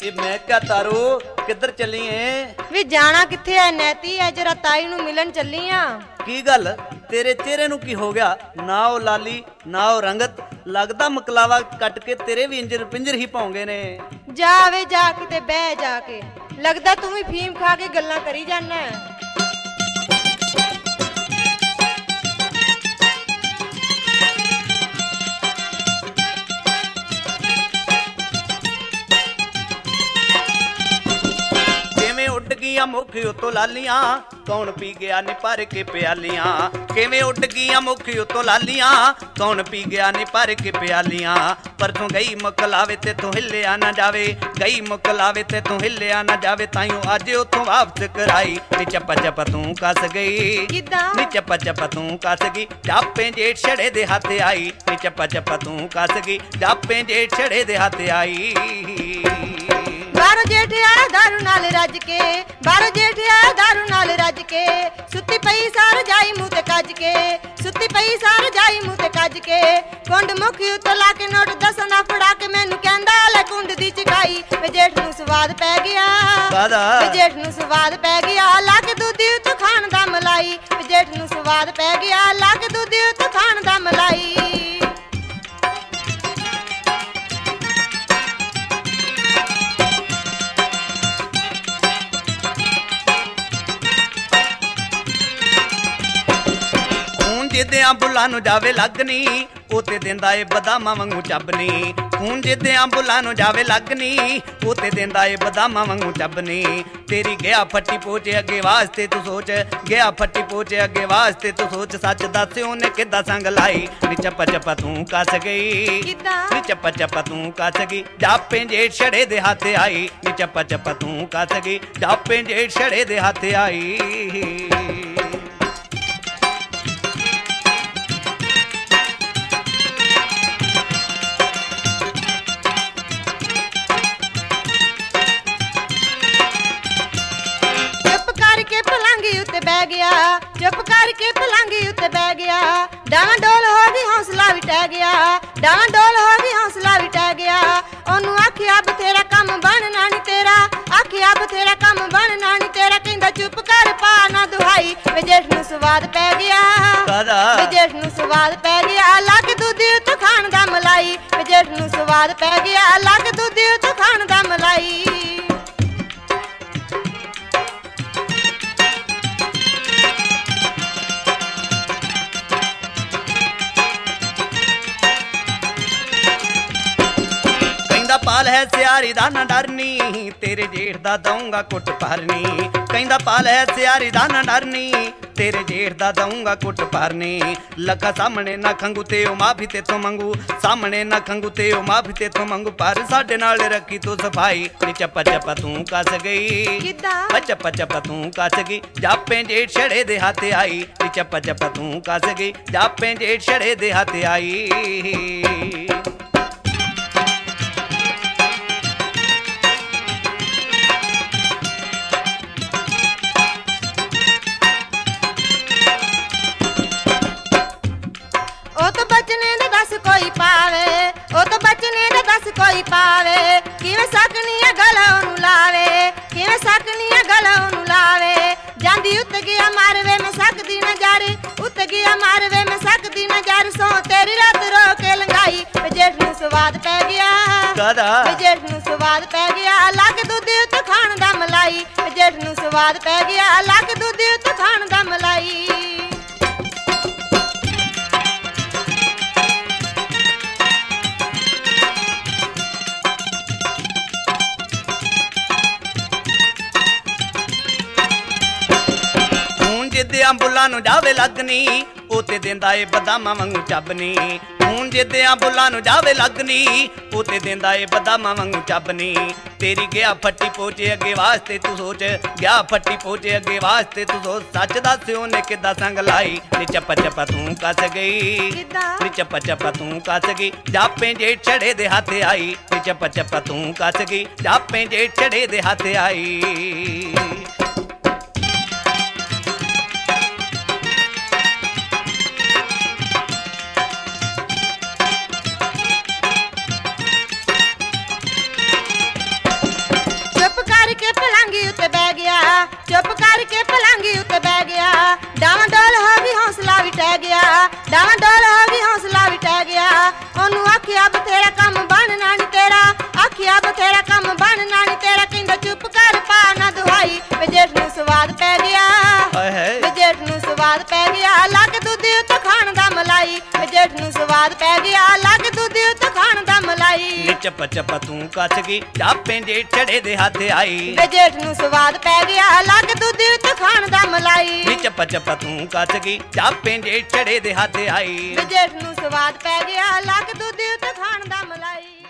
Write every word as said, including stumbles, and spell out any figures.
ਇਹ ਮੈਂ ਕਿਹਾ ਤਾਰੋ ਕਿੱਧਰ ਚੱਲੀ ਏ? ਵੀ ਜਾਣਾ ਕਿੱਥੇ ਐ ਨੈਤੀ ਐ ਜਰਾ ਤਾਈ ਨੂੰ ਮਿਲਣ ਚੱਲੀ ਆ। ਕੀ ਗੱਲ ਤੇਰੇ ਚਿਹਰੇ ਨੂੰ ਕੀ ਹੋ ਗਿਆ? ਨਾ ਉਹ ਲਾਲੀ ਨਾ ਉਹ ਰੰਗਤ, ਲੱਗਦਾ ਮਕਲਾਵਾ ਕੱਟ ਕੇ ਤੇਰੇ ਵੀ ਇੰਜਰ ਪਿੰਜਰ ਹੀ ਪਾਉਂਗੇ ਨੇ। ਜਾ ਵੇ ਜਾ ਕਿਤੇ ਬਹਿ ਜਾ ਕੇ, ਲੱਗਦਾ ਤੂੰ ਵੀ ਫੀਮ ਖਾ ਕੇ ਗੱਲਾਂ ਕਰੀ ਜਾਨਾ। ਮੁੱਖ ਉਤੋਂ ਲਾਲੀਆਂ ਕੌਣ ਪੀ ਗਿਆ ਨੀ ਭਰ ਕੇ ਪਿਆਲੀਆਂ। ਕਿਵੇਂ ਉੱਡ ਗਈਆਂ ਮੁੱਖ ਉਤੋਂ ਲਾਲੀਆਂ ਕੌਣ ਪੀ ਗਿਆ ਨੀ ਭਰ ਕੇ ਪਿਆਲੀਆਂ। ਪਰਸੋਂ ਗਈ ਮੁਕਲਾਵੇ ਤੇ ਤੂੰ ਹਿੱਲਿਆ ਨਾ ਜਾਵੇ, ਗਈ ਮੁਕਲਾਵੇ ਤੇ ਤੂੰ ਹਿੱਲਿਆ ਨਾ ਜਾਵੇ। ਤਾਈਓ ਅੱਜ ਉਥੋਂ ਵਾਪਸ ਕਰਾਈ ਨੀ ਚੱਪਾ ਚੱਪਾ ਤੂੰ ਕੱਸ ਗਈ, ਨੀ ਚੱਪਾ ਚੱਪਾ ਤੂੰ ਕੱਸ ਗਈ। ਜਾਪੇ ਜੇਠ ਛੜੇ ਦੇ ਹੱਥ ਆਈ ਨੀ ਚੱਪਾ ਚੱਪਾ ਤੂੰ ਕੱਸ ਗਈ। ਜਾਪੇ ਜੇਠ ਛੜੇ ਦੇ ਹੱਥ ਆਈ। ਬਾਹਰੋਂ ਜੇਠ ਆਇਆ ਦਾਰੂ ਨਾਲ ਰੱਜ ਕੇ, ਬਾਹਰੋਂ ਜੇਠ ਆਇਆ ਦਾਰੂ ਨਾਲ ਰੱਜ ਕੇ। ਸੁੱਤੀ ਪਈ ਸਾਰ ਜਾਈ ਮੂੰਹ ਤੇ ਕੱਜ ਕੇ, ਸੁੱਤੀ ਪਈ ਸਾਰ ਜਾਈ ਮੂੰਹ ਤੇ ਕੱਜ ਕੇ। ਕੁੰਡ ਮੁਖੀ ਉੱਤੇ ਲਾ ਕੇ ਨੋਟ ਦਸਣਾ ਫੜਾ ਕੇ ਮੈਨੂੰ ਕਹਿੰਦਾ ਲੈ ਕੁੰਡ ਦੀ ਚਕਾਈ। ਵੇ ਜੇਠ ਨੂੰ ਸਵਾਦ ਪੈ ਗਿਆ, ਵੇ ਜੇਠ ਨੂੰ ਸਵਾਦ ਪੈ ਗਿਆ। ਲਾ ਕੇ ਦੁੱਧੀ ਉੱਤੇ ਖਾਣ ਦਾ ਮਲਾਈ, ਵੇ ਜੇਠ ਨੂੰ ਸਵਾਦ ਪੈ ਗਿਆ। ਲਾ ਕੇ ਦੁੱਧੀ ਉੱਤੇ ਖਾਣ ਦਾ ਮਲਾਈ। ਜਿੱਦਿਆਂ ਬੁੱਲਾਂ ਨੂੰ ਜਾਵੇ ਲੱਗਣੀ ਉਹ ਤੇ ਦਿੰਦਾ ਏ ਬਦਾਮਾਂ ਵਾਂਗੂ ਚੱਬਨੀ। ਖੂਨ ਜਿੱਦਿਆਂ ਬੁੱਲਾਂ ਨੂੰ ਜਾਵੇ ਲੱਗਣੀ ਉਹ ਤੇ ਦਿੰਦਾ ਏ ਬਦਾਮਾਂ ਵਾਂਗੂ ਚੱਬਨੀ। ਤੇਰੀ ਗਿਆ ਫੱਟੀ ਪੋਚੇ ਅੱਗੇ ਵਾਸਤੇ ਤੂੰ ਸੋਚ, ਗਿਆ ਫੱਟੀ ਪੋਚੇ ਅੱਗੇ ਵਾਸਤੇ ਤੂੰ ਸੋਚ। ਸੱਚ ਦੱਸ ਉਹਨੇ ਕਿੱਦਾਂ ਸੰਗ ਲਾਈ ਨੀ ਚੱਪਾ ਚੱਪਾ ਤੂੰ ਕੱਸ ਗਈ, ਨੀ ਚੱਪਾ ਚੱਪਾ ਤੂੰ ਕੱਸ ਗਈ। ਜਾਪੇ ਜੇਠ ਛੜੇ ਦੇ ਹੱਥ ਆਈ ਨੀ ਚੱਪਾ ਚੱਪਾ ਤੂੰ ਕੱਸ ਗਈ। ਜਾਪੇ ਜੇਠ ਛੜੇ ਦੇ ਹੱਥ ਆਈ। ਉੱਤੇ ਬਹਿ ਗਿਆ, ਚੁੱਪ ਕਰਕੇ ਪਲੰਘੀ ਉੱਤੇ ਬਹਿ ਗਿਆ। ਡਾਵਾਂ ਡੋਲ ਹੋ ਗਈ ਹੌਸਲਾ ਵੀ ਟਹਿ ਗਿਆ, ਡਾਵਾਂ ਡੋਲ ਹੋ ਗਈ ਹੌਸਲਾ ਵੀ ਟਹਿ ਗਿਆ। ਉਹਨੂੰ ਆਖਿਆ ਬਥੇਰਾ ਕੰਮ ਬਣਨਾ ਨੀ ਤੇਰਾ, ਆਖਿਆ ਬਥੇਰਾ ਕੰਮ ਬਣਨਾ ਨੀ ਤੇਰਾ। ਕਹਿੰਦਾ ਚੁੱਪ ਕਰ ਪਾ ਨਾ ਦੁਹਾਈ। ਵੇ ਜੇਠ ਨੂੰ ਸਵਾਦ ਪੈ ਗਿਆ, ਵੇ ਜੇਠ ਨੂੰ ਸਵਾਦ ਪੈ ਗਿਆ। ਲਾ ਕੇ ਦੁੱਧੀ ਉੱਤੇ ਖਾਣ ਦਾ ਮਲਾਈ, ਵੇ ਜੇਠ ਨੂੰ ਸਵਾਦ ਪੈ ਗਿਆ। ਲਾ ਕੇ ਦੁੱਧੀ ਉੱਤੇ ਖਾਣ ਦਾ ਮਲਾਈ। ਪਾਲ ਹੈ ਸਿਆਰੀ ਦਾ ਨਾ ਡਰਨੀ ਤੇਰੇ ਜੇਠ ਦਾ ਦਊਂਗਾ ਕੁੱਟ ਭਰਨੀ। ਕਹਿੰਦਾ ਪਾਲ ਹੈ ਸਿਆਰੀ ਦਾ ਨਾ ਡਰਨੀ ਤੇਰੇ ਜੇਠ ਦਾ ਦਊਂਗਾ ਕੁੱਟ ਭਰਨੀ। ਲੱਖਾ ਸਾਹਮਣੇ ਨਾ ਖੰਗੂ ਤੇ ਉਹ ਮਾਫੀ ਤੇ ਤੋਂ ਮੰਗੂ, ਸਾਹਮਣੇ ਨਾ ਖੰਗੂ ਤੇ ਉਹ ਮਾਫੀ ਤੇ ਤੋਂ ਮੰਗੂ। ਪਰ ਸਾਡੇ ਨਾਲ ਰੱਖੀ ਤੂੰ ਸਫਾਈ ਨੀ ਚੱਪਾ ਚੱਪਾ ਤੂੰ ਕੱਸ ਗਈ, ਚੱਪਾ ਚੱਪਾ ਤੂੰ ਕੱਸ ਗਈ। ਜਾਪੇ ਜੇਠ ਛੜੇ ਦੇ ਹੱਥ ਆਈ ਨੀ ਚੱਪਾ ਚੱਪਾ ਤੂੰ ਕੱਸ ਗਈ। ਜਾਪੇ ਜੇਠ ਛੜੇ ਦੇ ਹੱਥ ਆਈ। ਕੋਈ ਪਾਵੇ ਉਹ ਤਾਂ ਬਚਨੇ ਦਾ ਦੱਸ ਕੋਈ ਪਾਵੇ। ਕਿਵੇਂ ਸਕਨੀ ਆ ਗਲ ਉਹਨੂੰ ਲਾਵੇ, ਕਿਵੇਂ ਸਕਨੀ ਆ ਗਲ ਉਹਨੂੰ ਲਾਵੇ। ਜਾਂਦੀ ਉੱਤ ਗਿਆ ਮਾਰਵੇ ਮੈਂ ਸਕਦੀ ਨਾ ਜਰ, ਉੱਤ ਗਿਆ ਮਾਰਵੇ ਮੈਂ ਸਕਦੀ ਨਾ ਜਰ। ਸੋ ਤੇਰੀ ਰਾਤ ਰੋ ਕੇ ਲੰਘਾਈ ਵੇ ਜੇਠ ਨੂੰ ਸਵਾਦ ਪੈ ਗਿਆ, ਵੇ ਜੇਠ ਨੂੰ ਸਵਾਦ ਪੈ ਗਿਆ। ਲਾ ਕੇ ਦੁੱਧੀ ਉੱਤੇ ਖਾਣ ਦਾ ਮਲਾਈ, ਵੇ ਜੇਠ ਨੂੰ ਸਵਾਦ ਪੈ ਗਿਆ। ਲਾ ਕੇ ਦੁੱਧੀ ਉੱਤੇ ਖਾਣ ਦਾ ਮਲਾਈ। ਜਿੱਦਿਆਂ ਬੁੱਲਾਂ ਨੂੰ ਜਾਵੇ ਲੱਗਣੀ ਉਹ ਤੇ ਦਿੰਦਾ ਏ ਬਦਾਮਾਂ ਵਾਂਗੂ ਚੱਬਨੀ। ਹੁਣ ਜਿੱਦਿਆਂ ਬੁੱਲਾਂ ਨੂੰ ਜਾਵੇ ਲੱਗਣੀ ਉਹ ਤੇ ਦਿੰਦਾ ਏ ਬਦਾਮਾਂ ਵਾਂਗੂ ਚੱਬਨੀ। ਤੇਰੀ ਗਿਆ ਫੱਟੀ ਪੋਚੇ ਅੱਗੇ ਵਾਸਤੇ ਤੂੰ ਸੋਚ, ਗਿਆ ਫੱਟੀ ਪੋਚੇ ਅੱਗੇ ਵਾਸਤੇ ਤੂੰ ਸੋਚ। ਸੱਚ ਦੱਸ ਉਹਨੇ ਕਿੱਦਾਂ ਸੰਗ ਲਾਈ ਨੀ ਚੱਪਾ ਚੱਪਾ ਤੂੰ ਕੱਸ ਗਈ, ਨੀ ਚੱਪਾ ਚੱਪਾ ਤੂੰ ਕੱਸ ਗਈ। ਜਾਪੇ ਜੇਠ ਛੜੇ ਦੇ ਹੱਥ ਆਈ ਨੀ ਚੱਪਾ ਚੱਪਾ ਤੂੰ ਕੱਸ ਗਈ। ਜਾਪੇ ਜੇਠ ਛੜੇ ਦੇ ਹੱਥ ਆਈ। ਡਾਵਾਂ ਡੋਲ ਹੋ ਗਈ ਹੌਸਲਾ ਵੀ ਟਹਿ ਗਿਆ ਉਹਨੂੰ ਆਖਿਆ ਬਥੇਰਾ ਕੰਮ ਬਣਨਾ ਨੀ ਤੇਰਾ ਆਖਿਆ ਬਥੇਰਾ ਕੰਮ ਬਣਨਾ ਨੀ ਤੇਰਾ ਕਹਿੰਦਾ ਚੁੱਪ ਕਰ ਪਾ ਨਾ ਦੁਹਾਈ ਵੇ ਜੇਠ ਨੂੰ ਸਵਾਦ ਪੈ ਗਿਆ ਹਾਏ ਹਾਏ ਵੇ ਜੇਠ ਨੂੰ ਸਵਾਦ ਪੈ ਗਿਆ ਲੱਗ ਦੁੱਧ ਉੱਤੇ ਖਾਣ ਦਾ ਮਲਾਈ ਵੇ ਜੇਠ ਨੂੰ ਸਵਾਦ ਪੈ ਗਿਆ ਲੱਗ ਦੁੱਧ ਉੱਤੇ ਖਾਣ ਦਾ ਮਲਾਈ ਨੀ ਚੱਪ ਚੱਪ ਤੂੰ ਕੱਚ ਗਈ ਚਾਪੇ ਜੇ ਛੜੇ ਦੇ ਹੱਥ ਆਈ ਵੇ ਜੇਠ ਨੂੰ ਸਵਾਦ ਪੈ ਗਿਆ ਲੱਗ ਦੁੱਧ ਉੱਤੇ ਖਾਣ ਦਾ ਮਲਾਈ ਨੀ ਚੱਪ ਚੱਪ ਤੂੰ ਕੱਚ ਗਈ ਚਾਪੇ ਜੇ ਛੜੇ ਦੇ ਹੱਥ ਆਈ ਵੇ ਜੇਠ ਨੂੰ ਸਵਾਦ ਪੈ ਗਿਆ ਲੱਗ ਦੁੱਧ ਉੱਤੇ ਖਾਣ ਦਾ ਮਲਾਈ।